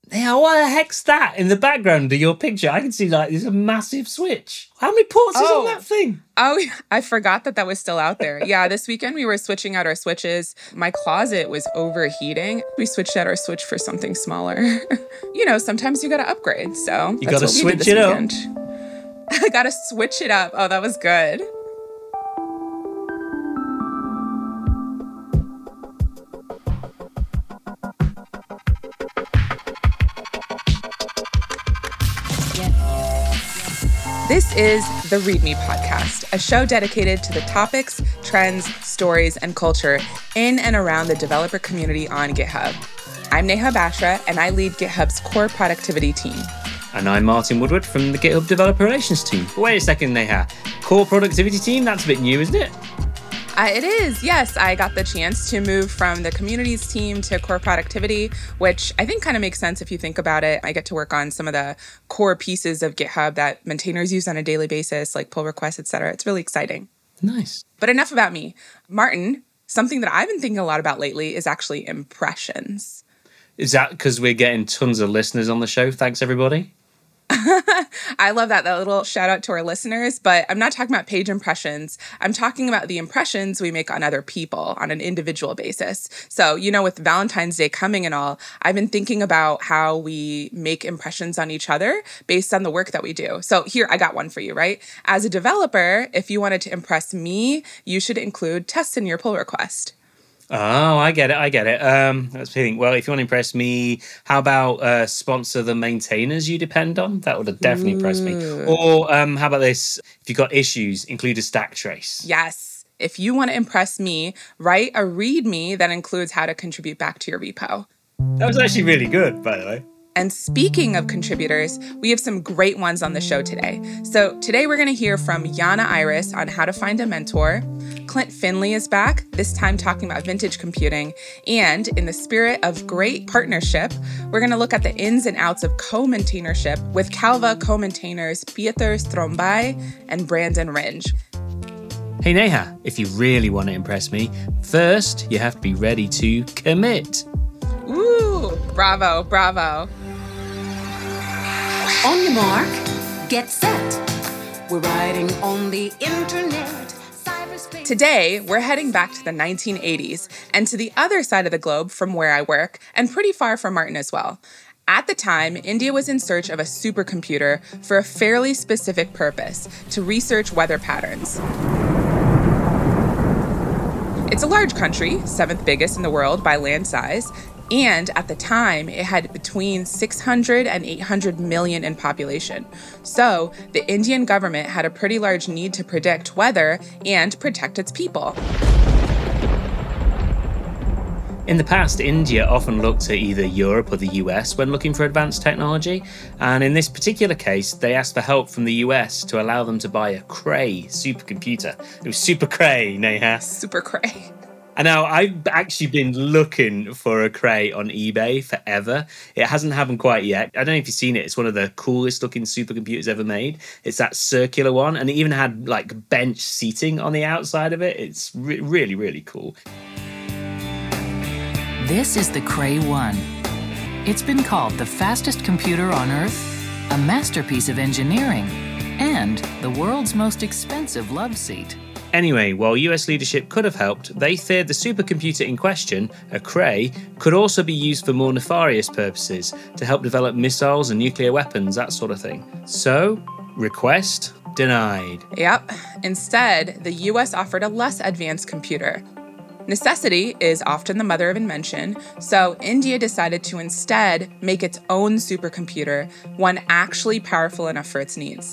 Yeah, what the heck's that in the background of your picture? I can see like there's a massive switch. How many ports is on that thing? Oh, I forgot that was still out there. Yeah, this weekend we were switching out our switches. My closet was overheating. We switched out our switch for something smaller. Sometimes you got to upgrade. So you got to switch it up. I got to switch it up. Oh, that was good. This is the README Podcast, a show dedicated to the topics, trends, stories, and culture in and around the developer community on GitHub. I'm Neha Bashra, and I lead GitHub's core productivity team. And I'm Martin Woodward from the GitHub Developer Relations team. Wait a second, Neha. Core productivity team? That's a bit new, isn't it? It is, yes. I got the chance to move from the communities team to core productivity, which I think kind of makes sense if you think about it. I get to work on some of the core pieces of GitHub that maintainers use on a daily basis, like pull requests, etc. It's really exciting. Nice. But enough about me. Martin, something that I've been thinking a lot about lately is actually impressions. Is that because we're getting tons of listeners on the show? Thanks, everybody. I love that little shout out to our listeners, but I'm not talking about page impressions. I'm talking about the impressions we make on other people on an individual basis. So, with Valentine's Day coming and all, I've been thinking about how we make impressions on each other based on the work that we do. So here, I got one for you, right? As a developer, if you wanted to impress me, you should include tests in your pull request. Oh, I get it. Let's think. Well, if you want to impress me, how about sponsor the maintainers you depend on? That would have definitely impressed me. Or how about this? If you've got issues, include a stack trace. Yes. If you want to impress me, write a README that includes how to contribute back to your repo. That was actually really good, by the way. And speaking of contributors, we have some great ones on the show today. So today we're going to hear from Yana Iris on how to find a mentor. Clint Finley is back, this time talking about vintage computing. And in the spirit of great partnership, we're going to look at the ins and outs of co-maintainership with Calva co-maintainers Pieter Strombay and Brandon Ringe. Hey Neha, if you really want to impress me, first you have to be ready to commit. Ooh, bravo, bravo. On your mark, get set. We're riding on the internet. Cyberspace. Today, we're heading back to the 1980s and to the other side of the globe from where I work, and pretty far from Martin as well. At the time, India was in search of a supercomputer for a fairly specific purpose, to research weather patterns. It's a large country, 7th biggest in the world by land size, and at the time, it had between 600 and 800 million in population. So the Indian government had a pretty large need to predict weather and protect its people. In the past, India often looked to either Europe or the US when looking for advanced technology. And in this particular case, they asked for help from the US to allow them to buy a Cray supercomputer. It was Super Cray, Neha. Super Cray. And now I've actually been looking for a Cray on eBay forever. It hasn't happened quite yet. I don't know if you've seen it. It's one of the coolest looking supercomputers ever made. It's that circular one, and it even had like bench seating on the outside of it. It's really, really cool. This is the Cray 1. It's been called the fastest computer on Earth, a masterpiece of engineering, and the world's most expensive love seat. Anyway, while US leadership could have helped, they feared the supercomputer in question, a Cray, could also be used for more nefarious purposes, to help develop missiles and nuclear weapons, that sort of thing. So, request denied. Yep. Instead, the US offered a less advanced computer. Necessity is often the mother of invention, so India decided to instead make its own supercomputer, one actually powerful enough for its needs.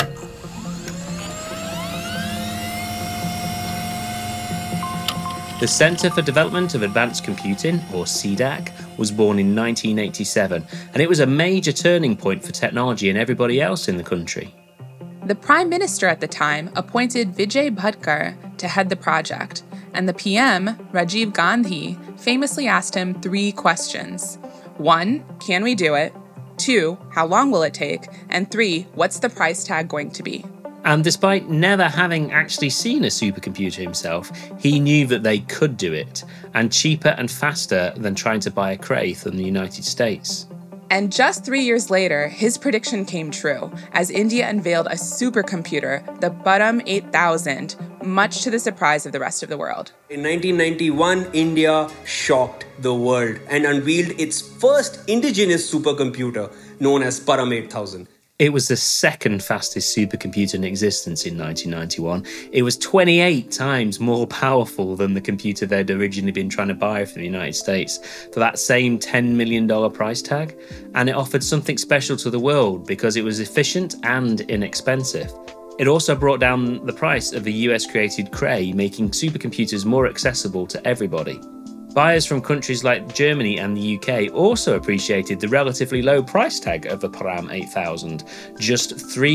The Center for Development of Advanced Computing, or CDAC, was born in 1987, and it was a major turning point for technology and everybody else in the country. The Prime Minister at the time appointed Vijay Bhatkar to head the project, and the PM, Rajiv Gandhi, famously asked him 3 questions. 1, can we do it? 2, how long will it take? And 3, what's the price tag going to be? And despite never having actually seen a supercomputer himself, he knew that they could do it, and cheaper and faster than trying to buy a Cray from the United States. And just 3 years later, his prediction came true as India unveiled a supercomputer, the Param 8000, much to the surprise of the rest of the world. In 1991, India shocked the world and unveiled its first indigenous supercomputer known as Param 8000. It was the second fastest supercomputer in existence in 1991. It was 28 times more powerful than the computer they'd originally been trying to buy from the United States for that same $10 million price tag. And it offered something special to the world because it was efficient and inexpensive. It also brought down the price of the US-created Cray, making supercomputers more accessible to everybody. Buyers from countries like Germany and the UK also appreciated the relatively low price tag of the Param 8000, just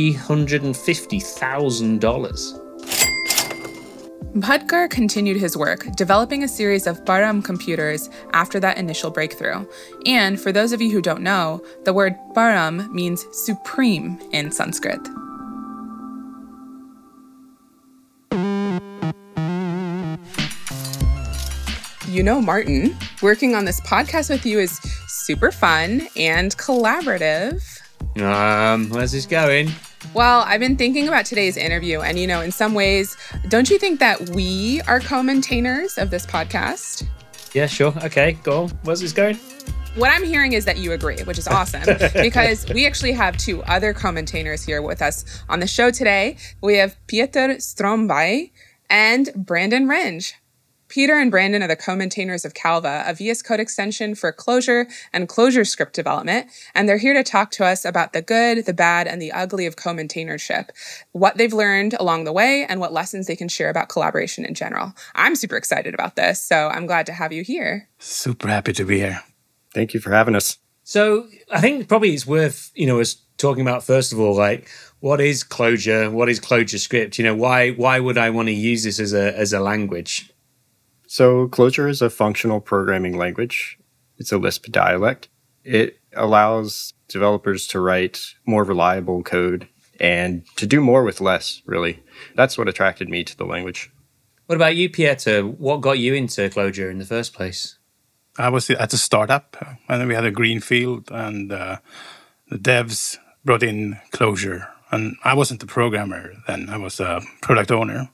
$350,000. Bhatkar continued his work, developing a series of Param computers after that initial breakthrough. And for those of you who don't know, the word Param means supreme in Sanskrit. You know, Martin, working on this podcast with you is super fun and collaborative. Where's this going? Well, I've been thinking about today's interview, and in some ways, don't you think that we are co-maintainers of this podcast? Yeah, sure. Okay, go on. Where's this going? What I'm hearing is that you agree, which is awesome, because we actually have two other co-maintainers here with us on the show today. We have Peter Strömberg and Brandon Renge. Peter and Brandon are the co-maintainers of Calva, a VS Code extension for Clojure and Clojure script development, and they're here to talk to us about the good, the bad, and the ugly of co-maintainership, what they've learned along the way, and what lessons they can share about collaboration in general. I'm super excited about this, so I'm glad to have you here. Super happy to be here. Thank you for having us. So I think probably it's worth, us talking about, first of all, like, what is Clojure? What is Clojure script? Why would I want to use this as a language? So Clojure is a functional programming language. It's a Lisp dialect. It allows developers to write more reliable code and to do more with less, really. That's what attracted me to the language. What about you, Pieter? What got you into Clojure in the first place? I was at a startup, and then we had a greenfield, and the devs brought in Clojure. And I wasn't a programmer then. I was a product owner.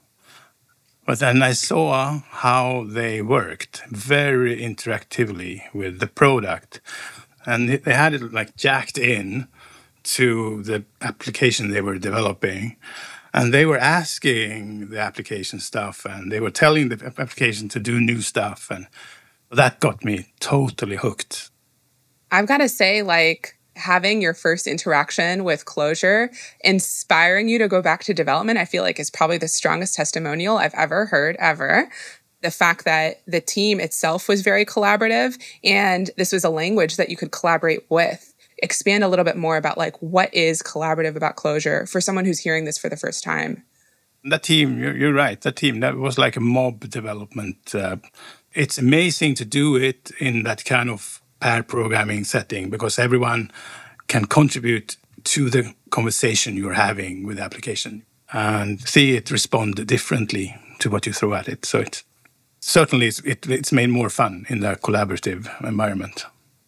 But then I saw how they worked very interactively with the product. And they had it like jacked in to the application they were developing. And they were asking the application stuff, and they were telling the application to do new stuff. And that got me totally hooked. I've got to say, having your first interaction with Clojure, inspiring you to go back to development, I feel like is probably the strongest testimonial I've ever heard, ever. The fact that the team itself was very collaborative, and this was a language that you could collaborate with. Expand a little bit more about what is collaborative about Clojure for someone who's hearing this for the first time. That team, you're right, that team, that was like a mob development. It's amazing to do it in that kind of pair programming setting because everyone can contribute to the conversation you're having with the application and see it respond differently to what you throw at it. So it certainly it's made more fun in the collaborative environment.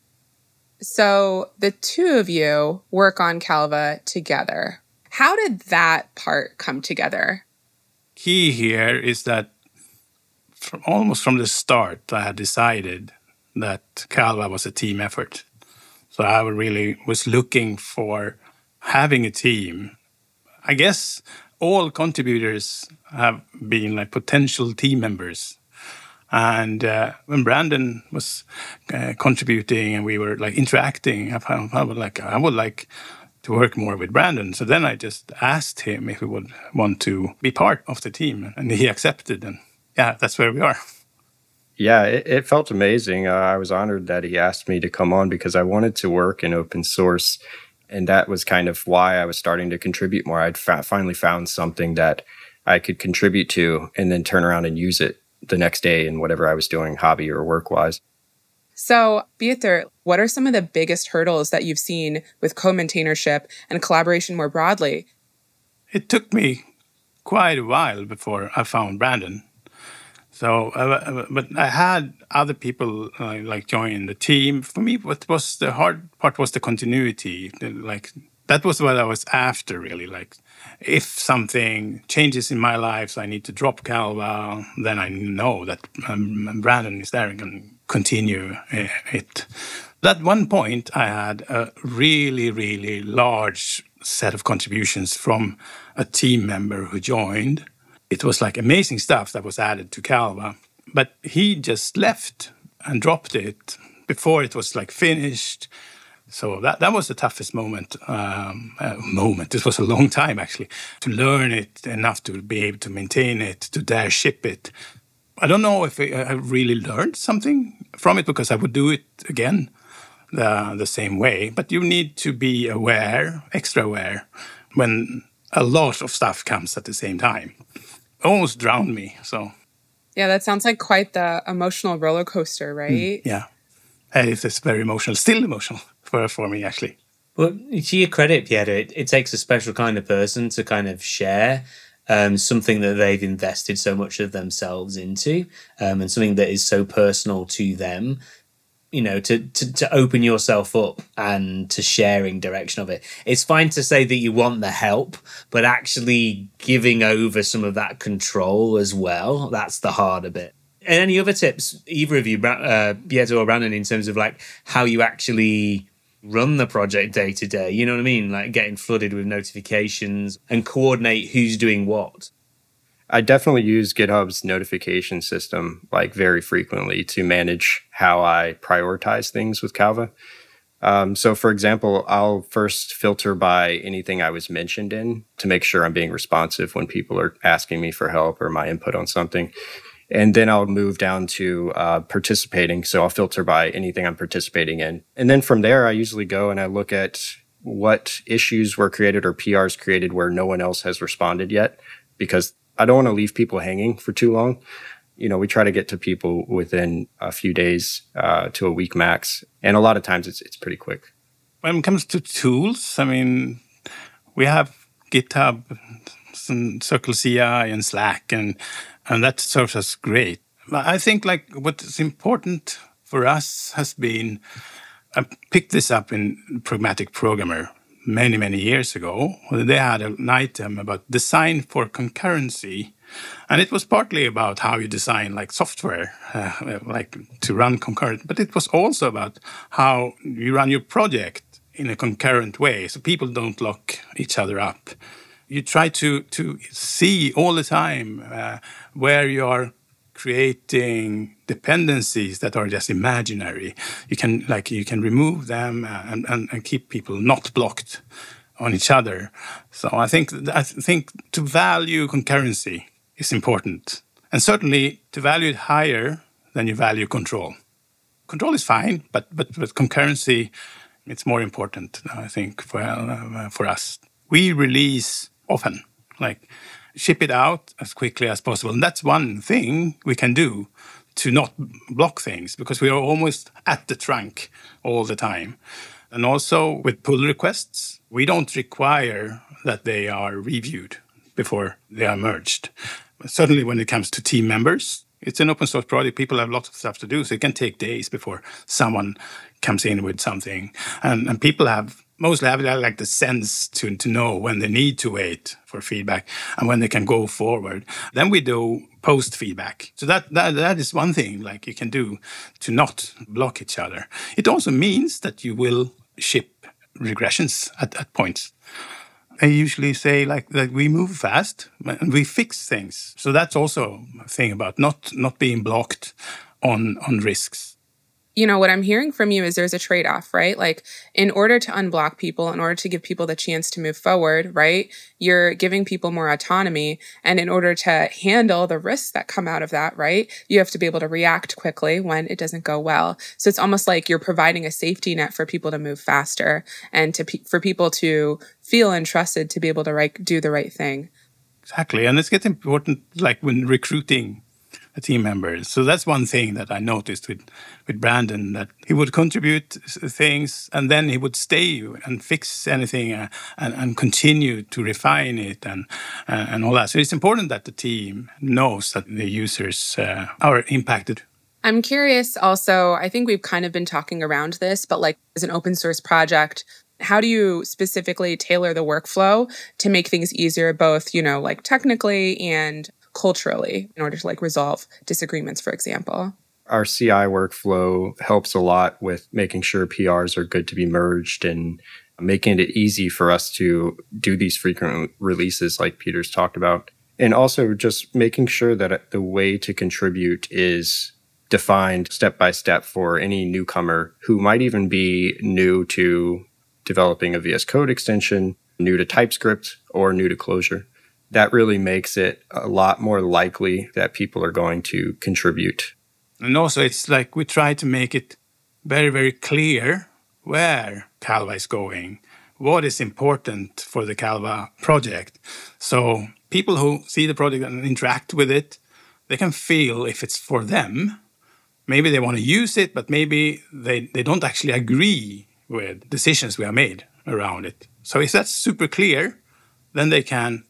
So the two of you work on Calva together. How did that part come together? Key here is that almost from the start, I had decided that Calva was a team effort. So I really was looking for having a team. I guess all contributors have been potential team members. And when Brandon was contributing and we were interacting, I would like to work more with Brandon. So then I just asked him if he would want to be part of the team, and he accepted. And yeah, that's where we are. Yeah, it felt amazing. I was honored that he asked me to come on because I wanted to work in open source. And that was kind of why I was starting to contribute more. I'd finally found something that I could contribute to and then turn around and use it the next day in whatever I was doing, hobby or work-wise. So, Pieter, what are some of the biggest hurdles that you've seen with co-maintainership and collaboration more broadly? It took me quite a while before I found Brandon. So, but I had other people like join the team. For me, what was the hard part was the continuity. Like that was what I was after, really. Like if something changes in my life, so I need to drop Calva, then I know that Brandon is there and can continue it. At one point, I had a really, really large set of contributions from a team member who joined. It was like amazing stuff that was added to Calva, but he just left and dropped it before it was like finished. So that was the toughest moment. It was a long time actually to learn it enough to be able to maintain it, to dare ship it. I don't know if I really learned something from it because I would do it again the same way. But you need to be aware, extra aware, when a lot of stuff comes at the same time. Almost drowned me. So yeah, that sounds like quite the emotional roller coaster, right? Yeah, it's very emotional, still emotional for me actually. Well, to your credit, Pietro, it takes a special kind of person to kind of share something that they've invested so much of themselves into, and something that is so personal to them. You know, to open yourself up and to sharing direction of it. It's fine to say that you want the help, but actually giving over some of that control as well, that's the harder bit. And any other tips, either of you, Pietro or Brandon, in terms of like how you actually run the project day to day? You know what I mean? Like getting flooded with notifications and coordinate who's doing what. I definitely use GitHub's notification system like very frequently to manage how I prioritize things with Calva. So for example, I'll first filter by anything I was mentioned in to make sure I'm being responsive when people are asking me for help or my input on something. And then I'll move down to participating. So I'll filter by anything I'm participating in. And then from there, I usually go and I look at what issues were created or PRs created where no one else has responded yet, because I don't want to leave people hanging for too long. You know, we try to get to people within a few days to a week max. And a lot of times it's pretty quick. When it comes to tools, I mean, we have GitHub, some Circle CI and Slack, and that serves us great. I think like what's important for us has been, I picked this up in Pragmatic Programmer many, many years ago. They had an item about design for concurrency. And it was partly about how you design like software, like to run concurrent. But it was also about how you run your project in a concurrent way so people don't lock each other up. You try to see all the time where you are creating dependencies that are just imaginary. You can remove them and keep people not blocked on each other. So I think to value concurrency is important, and certainly to value it higher than you value control. Control is fine, but concurrency, it's more important, I think, for us. We release often, like ship it out as quickly as possible. And that's one thing we can do to not block things, because we are almost at the trunk all the time. And also with pull requests, we don't require that they are reviewed before they are merged. Certainly when it comes to team members, it's an open source project. People have lots of stuff to do, so it can take days before someone comes in with something. And people mostly have like the sense to know when they need to wait for feedback and when they can go forward. Then we do post feedback. So that is one thing like you can do to not block each other. It also means that you will ship regressions at points. I usually say like that we move fast and we fix things. So that's also a thing about not being blocked on risks. You know, what I'm hearing from you is there's a trade-off, right? Like in order to unblock people, in order to give people the chance to move forward, right? You're giving people more autonomy. And in order to handle the risks that come out of that, right? You have to be able to react quickly when it doesn't go well. So it's almost like you're providing a safety net for people to move faster and for people to feel entrusted to be able to do the right thing. Exactly. And it's getting important, like when recruiting a team member. So that's one thing that I noticed with Brandon, that he would contribute things and then he would stay and fix anything and continue to refine it and all that. So it's important that the team knows that the users are impacted. I'm curious also, I think we've kind of been talking around this, but like as an open source project, how do you specifically tailor the workflow to make things easier, both, you know, like technically and culturally, in order to like resolve disagreements, for example? Our CI workflow helps a lot with making sure PRs are good to be merged and making it easy for us to do these frequent releases like Peter's talked about. And also just making sure that the way to contribute is defined step by step for any newcomer who might even be new to developing a VS Code extension, new to TypeScript, or new to Clojure. That really makes it a lot more likely that people are going to contribute. And also, it's like we try to make it very, very clear where Calva is going, what is important for the Calva project. So people who see the project and interact with it, they can feel if it's for them. Maybe they want to use it, but maybe they don't actually agree with decisions we have made around it. So if that's super clear, then they can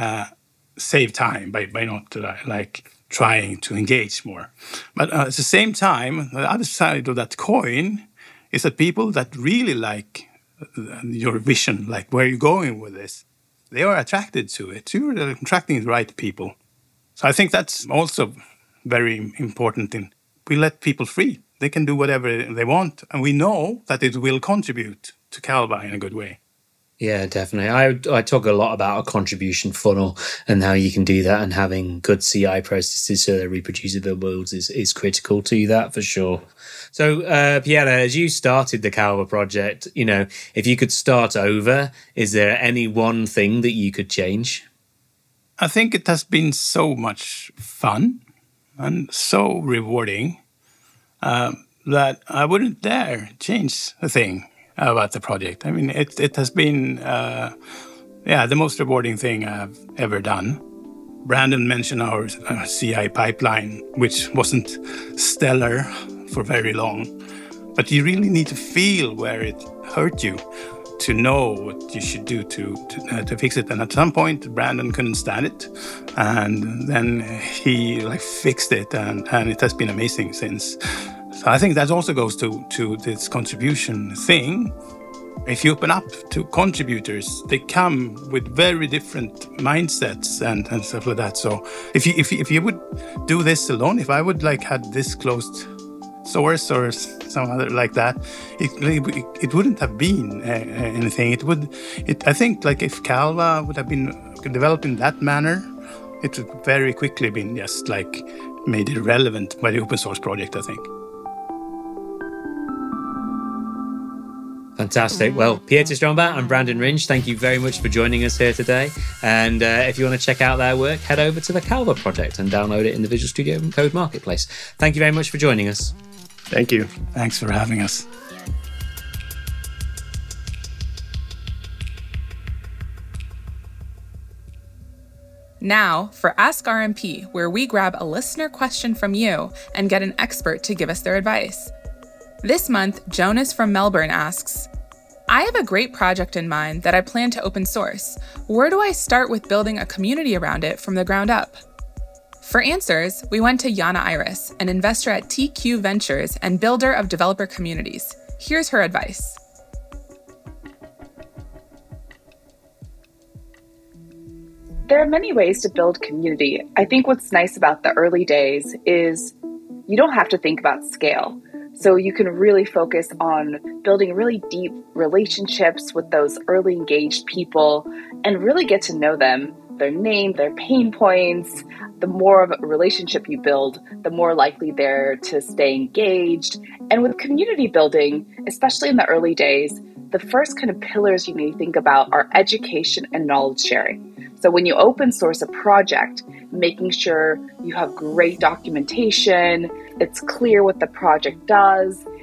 save time by not like trying to engage more. But at the same time, the other side of that coin is that people that really like your vision, like where you're going with this, they are attracted to it. You're attracting the right people. So I think that's also very important. We let people free. They can do whatever they want, and we know that it will contribute to Calva in a good way. Yeah, definitely. I talk a lot about a contribution funnel and how you can do that, and having good CI processes so they're reproducible builds is critical to that for sure. So, Piera, as you started the Calva project, you know, if you could start over, is there any one thing that you could change? I think it has been so much fun and so rewarding that I wouldn't dare change a thing about the project. I mean, it has been, the most rewarding thing I've ever done. Brandon mentioned our CI pipeline, which wasn't stellar for very long, but you really need to feel where it hurt you to know what you should do to fix it. And at some point, Brandon couldn't stand it, and then he fixed it, and it has been amazing since. So I think that also goes to this contribution thing. If you open up to contributors, they come with very different mindsets and stuff like that. So if you would do this alone, if I would had this closed source or some other like that, it wouldn't have been anything. I think if Calva would have been developed in that manner, it would very quickly been just made irrelevant by the open source project, I think. Fantastic. Well, Pieter Stromback and Brandon Ringe, thank you very much for joining us here today. And if you want to check out their work, head over to the Calva project and download it in the Visual Studio Code Marketplace. Thank you very much for joining us. Thank you. Thanks for having us. Now for Ask RMP, where we grab a listener question from you and get an expert to give us their advice. This month, Jonas from Melbourne asks, I have a great project in mind that I plan to open source. Where do I start with building a community around it from the ground up? For answers, we went to Jana Iris, an investor at TQ Ventures and builder of developer communities. Here's her advice. There are many ways to build community. I think what's nice about the early days is you don't have to think about scale. So you can really focus on building really deep relationships with those early engaged people and really get to know them, their name, their pain points. The more of a relationship you build, the more likely they're to stay engaged. And with community building, especially in the early days, the first kind of pillars you need to think about are education and knowledge sharing. So when you open source a project, making sure you have great documentation, it's clear what the project does,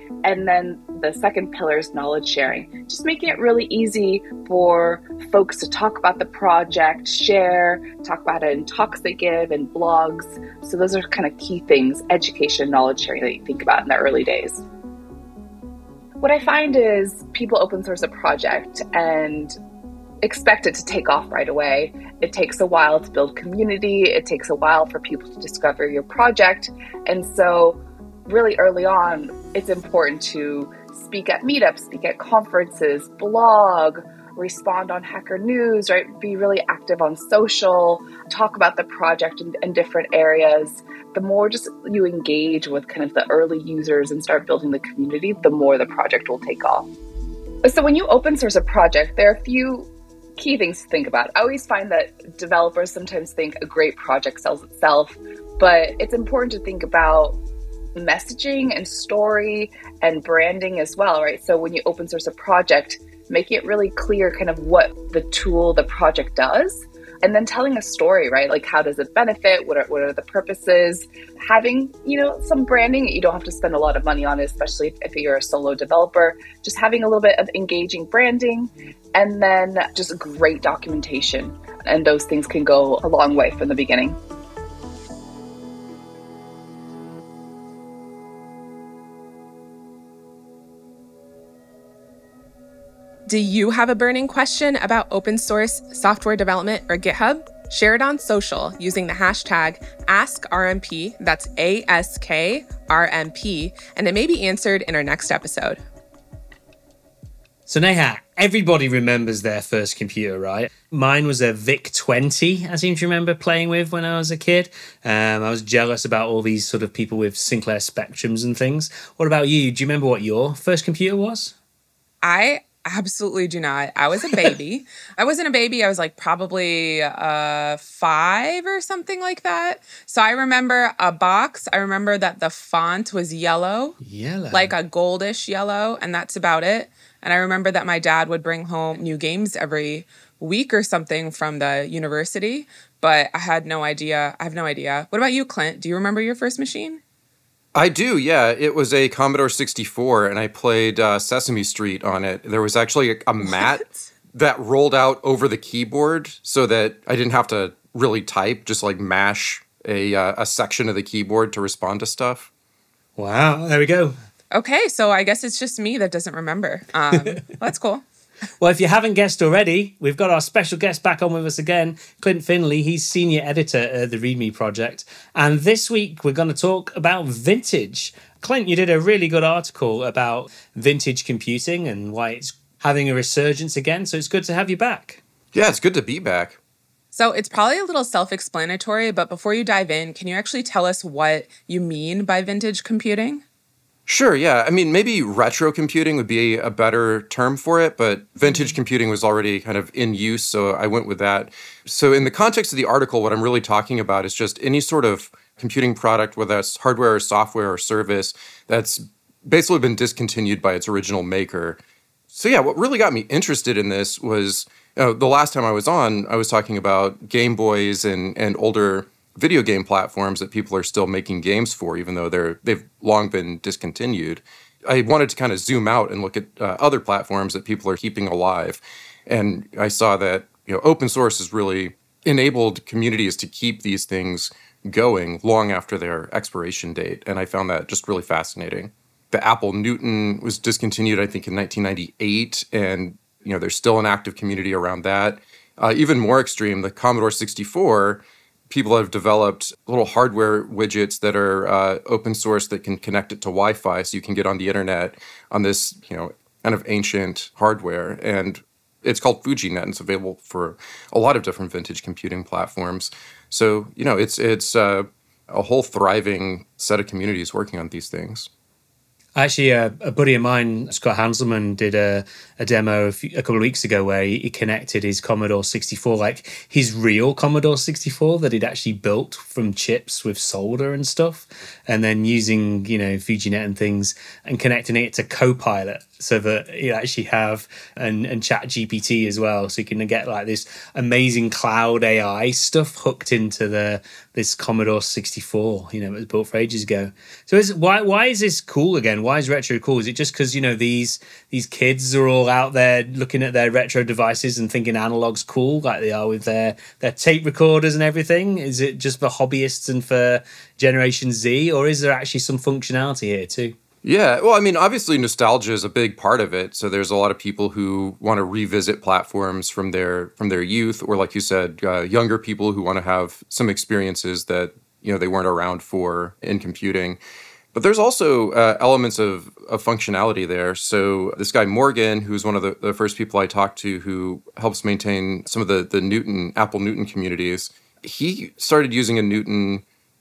And then the second pillar is knowledge sharing, just making it really easy for folks to talk about the project, share, talk about it in talks they give and blogs. So those are kind of key things, education, knowledge sharing that you think about in the early days. What I find is people open source a project and expect it to take off right away. It takes a while to build community. It takes a while for people to discover your project. And so really early on, it's important to speak at meetups, speak at conferences, blog, respond on Hacker News, right? Be really active on social, talk about the project in different areas. The more just you engage with kind of the early users and start building the community, the more the project will take off. So when you open source a project, there are a few key things to think about. I always find that developers sometimes think a great project sells itself, but it's important to think about messaging and story and branding as well, right? So when you open source a project, making it really clear kind of what the tool, the project does, and then telling a story, right? Like how does it benefit? What are the purposes? Having, some branding, you don't have to spend a lot of money on it, especially if you're a solo developer. Just having a little bit of engaging branding and then just great documentation. And those things can go a long way from the beginning. Do you have a burning question about open source software development or GitHub? Share it on social using the hashtag AskRMP, that's ASKRMP, and it may be answered in our next episode. So Neha, everybody remembers their first computer, right? Mine was a VIC-20, I seem to remember playing with when I was a kid. I was jealous about all these sort of people with Sinclair Spectrums and things. What about you? Do you remember what your first computer was? I absolutely do not. I was a baby. I wasn't a baby. I was like probably 5 or something like that. So I remember a box. I remember that the font was yellow. Like a goldish yellow. And that's about it. And I remember that my dad would bring home new games every week or something from the university. But I had no idea. I have no idea. What about you, Clint? Do you remember your first machine? I do, yeah. It was a Commodore 64, and I played Sesame Street on it. There was actually a mat that rolled out over the keyboard so that I didn't have to really type, just like mash a section of the keyboard to respond to stuff. Wow, there we go. Okay, so I guess it's just me that doesn't remember. That's cool. Well, if you haven't guessed already, we've got our special guest back on with us again, Clint Finley. He's senior editor at the README project. And this week, we're going to talk about vintage. Clint, you did a really good article about vintage computing and why it's having a resurgence again. So it's good to have you back. Yeah, it's good to be back. So it's probably a little self-explanatory, but before you dive in, can you actually tell us what you mean by vintage computing? Sure, yeah. I mean, maybe retro computing would be a better term for it, but vintage computing was already kind of in use, so I went with that. So in the context of the article, what I'm really talking about is just any sort of computing product, whether that's hardware or software or service, that's basically been discontinued by its original maker. So yeah, what really got me interested in this was, the last time I was on, I was talking about Game Boys and older video game platforms that people are still making games for, even though they've long been discontinued. I wanted to kind of zoom out and look at other platforms that people are keeping alive. And I saw that open source has really enabled communities to keep these things going long after their expiration date. And I found that just really fascinating. The Apple Newton was discontinued, I think, in 1998. And there's still an active community around that. Even more extreme, the Commodore 64, people have developed little hardware widgets that are open source that can connect it to Wi-Fi, so you can get on the internet on this, kind of ancient hardware. And it's called FujiNet, and it's available for a lot of different vintage computing platforms. So, it's a whole thriving set of communities working on these things. Actually, a buddy of mine, Scott Hanselman, did a demo a couple of weeks ago where he connected his Commodore 64, like his real Commodore 64 that he'd actually built from chips with solder and stuff, and then using, FujiNet and things and connecting it to Copilot so that you actually have and ChatGPT as well. So you can get like this amazing cloud AI stuff hooked into this Commodore 64, it was built for ages ago. So why is this cool again? why is retro cool? Is it just because, these kids are all out there looking at their retro devices and thinking analog's cool, like they are with their tape recorders and everything? Is it just for hobbyists and for Generation Z, or is there actually some functionality here too? Yeah, well, I mean, obviously nostalgia is a big part of it. So there's a lot of people who want to revisit platforms from their youth, or like you said, younger people who want to have some experiences that they weren't around for in computing. But there's also elements of functionality there. So this guy Morgan, who's one of the first people I talked to, who helps maintain some of the Apple Newton communities, he started using a Newton,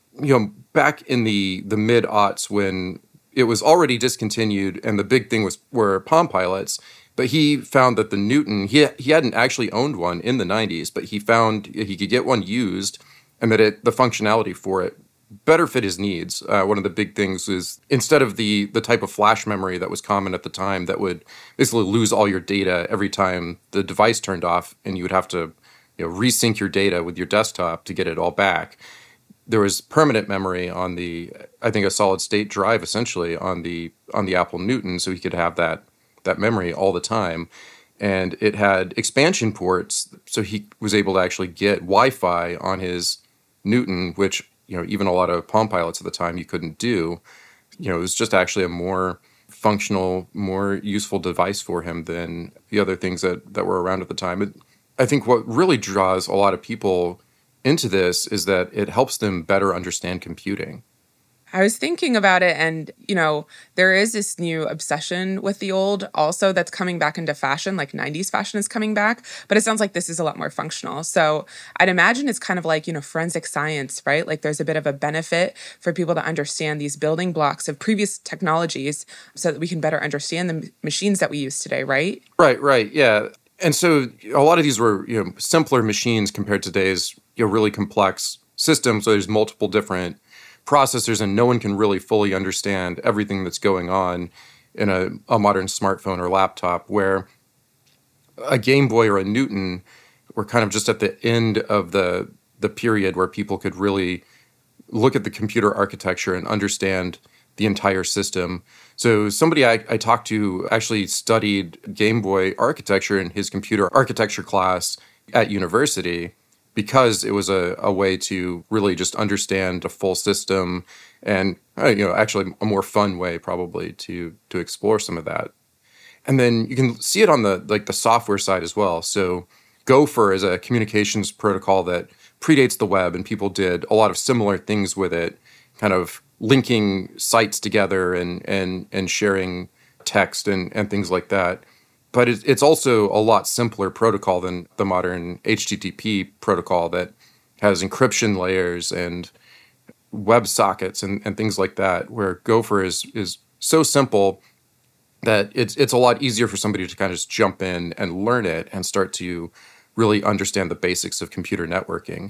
back in the mid-aughts when it was already discontinued, and the big thing were Palm Pilots. But he found that the Newton, he hadn't actually owned one in the 90s, but he found he could get one used, and that the functionality for it better fit his needs. One of the big things is, instead of the type of flash memory that was common at the time that would basically lose all your data every time the device turned off, and you would have to resync your data with your desktop to get it all back. There was permanent memory on a solid state drive essentially on the Apple Newton, so he could have that memory all the time. And it had expansion ports, so he was able to actually get Wi-Fi on his Newton, which even a lot of Palm Pilots at the time you couldn't do. It was just actually a more functional, more useful device for him than the other things that were around at the time. I think what really draws a lot of people into this is that it helps them better understand computing. I was thinking about it, and, there is this new obsession with the old also that's coming back into fashion, like 90s fashion is coming back, but it sounds like this is a lot more functional. So I'd imagine it's kind of like, forensic science, right? Like there's a bit of a benefit for people to understand these building blocks of previous technologies so that we can better understand the machines that we use today, right? Right, yeah. And so a lot of these were, simpler machines compared to today's, really complex systems. So there's multiple different processors, and no one can really fully understand everything that's going on in a modern smartphone or laptop, where a Game Boy or a Newton were kind of just at the end of the period where people could really look at the computer architecture and understand the entire system. So somebody I talked to actually studied Game Boy architecture in his computer architecture class at university, because it was a way to really just understand a full system, and actually a more fun way probably to explore some of that. And then you can see it on the software side as well. So Gopher is a communications protocol that predates the web, and people did a lot of similar things with it, kind of linking sites together and sharing text and things like that. But it's also a lot simpler protocol than the modern HTTP protocol that has encryption layers and WebSockets and things like that, where Gopher is so simple that it's a lot easier for somebody to kind of just jump in and learn it and start to really understand the basics of computer networking.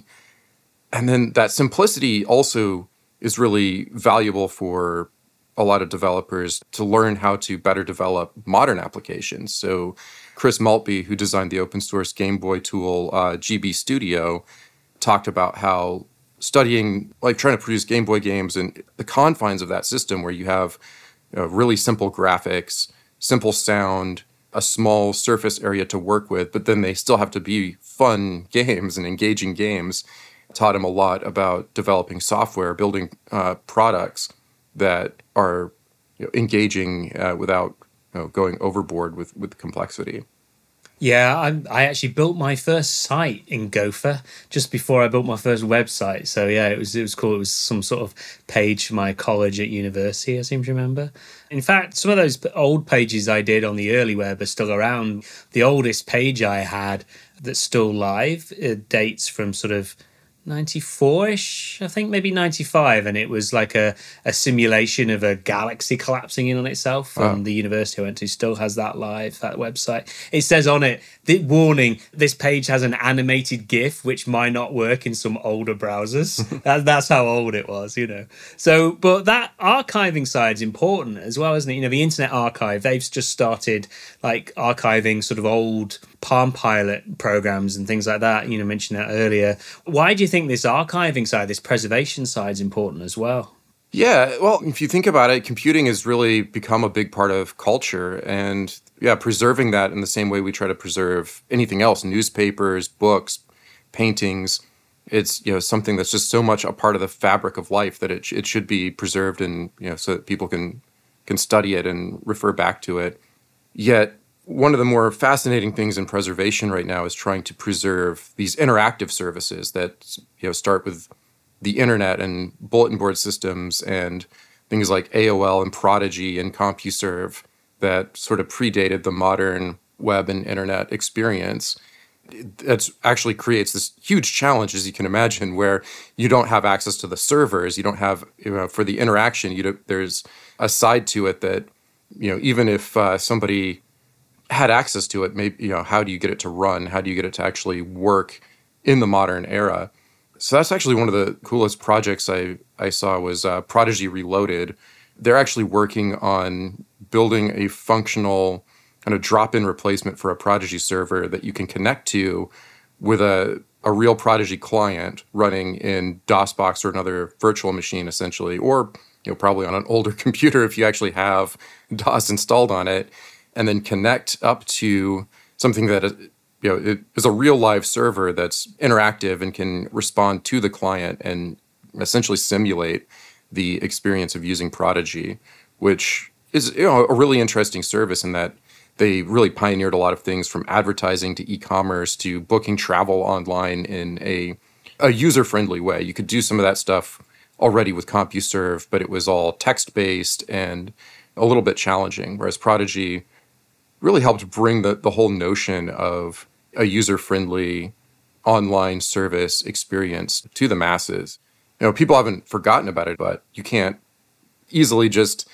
And then that simplicity also is really valuable for a lot of developers to learn how to better develop modern applications. So Chris Maltby, who designed the open source Game Boy tool GB Studio, talked about how trying to produce Game Boy games and the confines of that system, where you have really simple graphics, simple sound, a small surface area to work with, but then they still have to be fun games and engaging games, taught him a lot about developing software, building products that are engaging without going overboard with complexity. Yeah, I actually built my first site in Gopher just before I built my first website. So yeah, it was cool. It was some sort of page for my college at university, I seem to remember. In fact, some of those old pages I did on the early web are still around. The oldest page I had that's still live dates from sort of 94-ish, I think, maybe 95, and it was like a simulation of a galaxy collapsing in on itself from the university I went to. Still has that live, that website. It says on it, warning, this page has an animated GIF which might not work in some older browsers. That's how old it was, So, but that archiving side's important as well, isn't it? The Internet Archive, they've just started like archiving sort of old Palm Pilot programs and things like that. You mentioned that earlier. Why do you think this archiving side, this preservation side, is important as well? Yeah, well, if you think about it, computing has really become a big part of culture, and preserving that in the same way we try to preserve anything else, newspapers, books, paintings. It's something that's just so much a part of the fabric of life that it should be preserved, and so that people can study it and refer back to it. Yet one of the more fascinating things in preservation right now is trying to preserve these interactive services that start with the internet and bulletin board systems and things like AOL and Prodigy and CompuServe that sort of predated the modern web and internet experience. That actually creates this huge challenge, as you can imagine, where you don't have access to the servers. You don't have, for the interaction, there's a side to it that, even if somebody had access to it, maybe, how do you get it to run? How do you get it to actually work in the modern era? So that's actually one of the coolest projects I saw was Prodigy Reloaded. They're actually working on building a functional kind of drop-in replacement for a Prodigy server that you can connect to with a real Prodigy client running in DOSBox or another virtual machine, essentially, or probably on an older computer if you actually have DOS installed on it, and then connect up to something that it is a real live server that's interactive and can respond to the client and essentially simulate the experience of using Prodigy, which is a really interesting service in that they really pioneered a lot of things from advertising to e-commerce to booking travel online in a user-friendly way. You could do some of that stuff already with CompuServe, but it was all text-based and a little bit challenging, whereas Prodigy really helped bring the whole notion of a user-friendly online service experience to the masses. People haven't forgotten about it, but you can't easily just,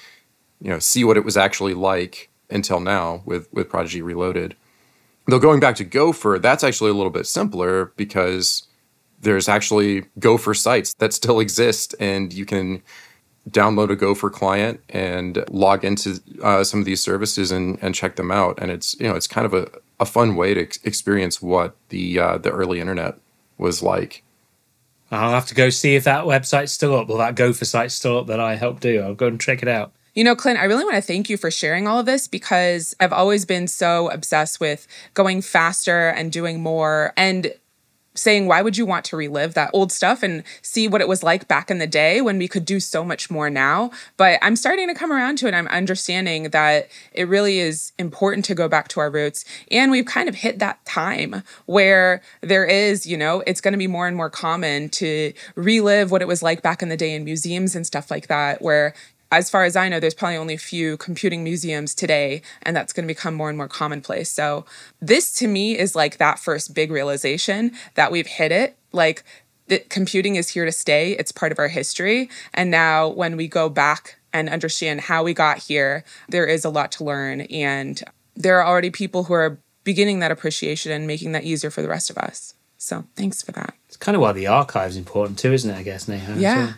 see what it was actually like until now with Prodigy Reloaded. Though going back to Gopher, that's actually a little bit simpler because there's actually Gopher sites that still exist, and you can download a Gopher client and log into some of these services and check them out. And it's kind of a fun way to experience what the early internet was like. I'll have to go see if that website's still up, or that Gopher site's still up that I helped do. I'll go and check it out. Clint, I really want to thank you for sharing all of this because I've always been so obsessed with going faster and doing more and saying, why would you want to relive that old stuff and see what it was like back in the day when we could do so much more now? But I'm starting to come around to it. I'm understanding that it really is important to go back to our roots. And we've kind of hit that time where there is, it's going to be more and more common to relive what it was like back in the day in museums and stuff like that, where as far as I know, there's probably only a few computing museums today, and that's going to become more and more commonplace. So this, to me, is like that first big realization that we've hit it. Like, that computing is here to stay. It's part of our history. And now when we go back and understand how we got here, there is a lot to learn. And there are already people who are beginning that appreciation and making that easier for the rest of us. So thanks for that. It's kind of why the archive's important too, isn't it, I guess, Neha? Yeah.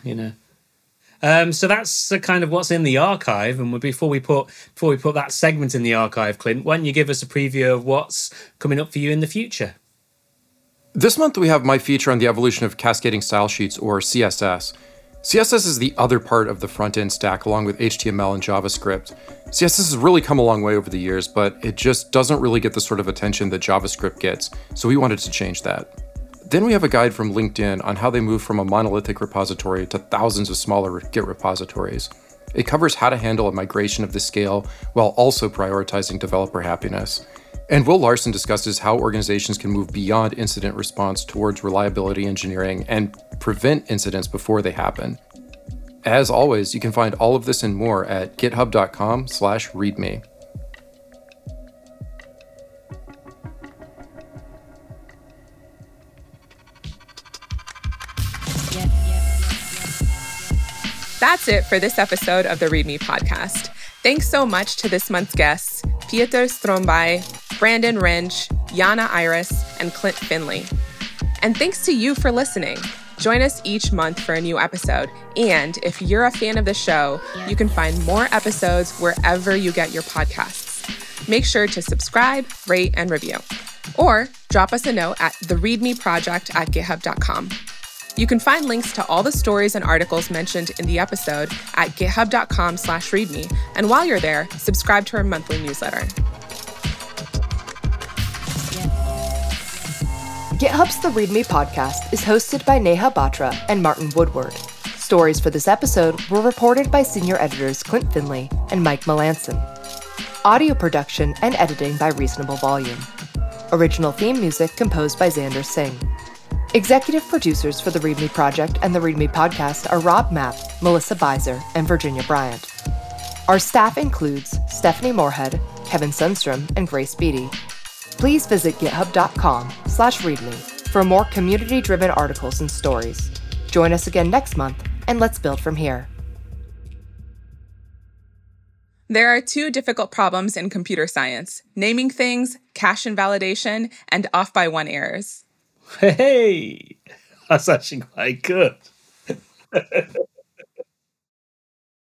So that's kind of what's in the archive. And before we put that segment in the archive, Clint, why don't you give us a preview of what's coming up for you in the future? This month we have my feature on the evolution of cascading style sheets, or CSS. CSS is the other part of the front-end stack along with HTML and JavaScript. CSS has really come a long way over the years, but it just doesn't really get the sort of attention that JavaScript gets, so we wanted to change that. Then we have a guide from LinkedIn on how they moved from a monolithic repository to thousands of smaller Git repositories. It covers how to handle a migration of this scale while also prioritizing developer happiness. And Will Larson discusses how organizations can move beyond incident response towards reliability engineering and prevent incidents before they happen. As always, you can find all of this and more at github.com/readme. That's it for this episode of the README podcast. Thanks so much to this month's guests, Pieter Stromby, Brandon Rensch, Jana Iris, and Clint Finley. And thanks to you for listening. Join us each month for a new episode. And if you're a fan of the show, you can find more episodes wherever you get your podcasts. Make sure to subscribe, rate, and review. Or drop us a note at thereadmeproject@github.com. You can find links to all the stories and articles mentioned in the episode at github.com/readme. And while you're there, subscribe to our monthly newsletter. GitHub's The README podcast is hosted by Neha Batra and Martin Woodward. Stories for this episode were reported by senior editors Clint Finley and Mike Melanson. Audio production and editing by Reasonable Volume. Original theme music composed by Xander Singh. Executive producers for the README Project and the README Podcast are Rob Mapp, Melissa Beiser, and Virginia Bryant. Our staff includes Stephanie Moorhead, Kevin Sundstrom, and Grace Beatty. Please visit github.com/readme for more community-driven articles and stories. Join us again next month, and let's build from here. There are 2 difficult problems in computer science: naming things, cache invalidation, and off-by-1 errors. Hey, that's actually quite good.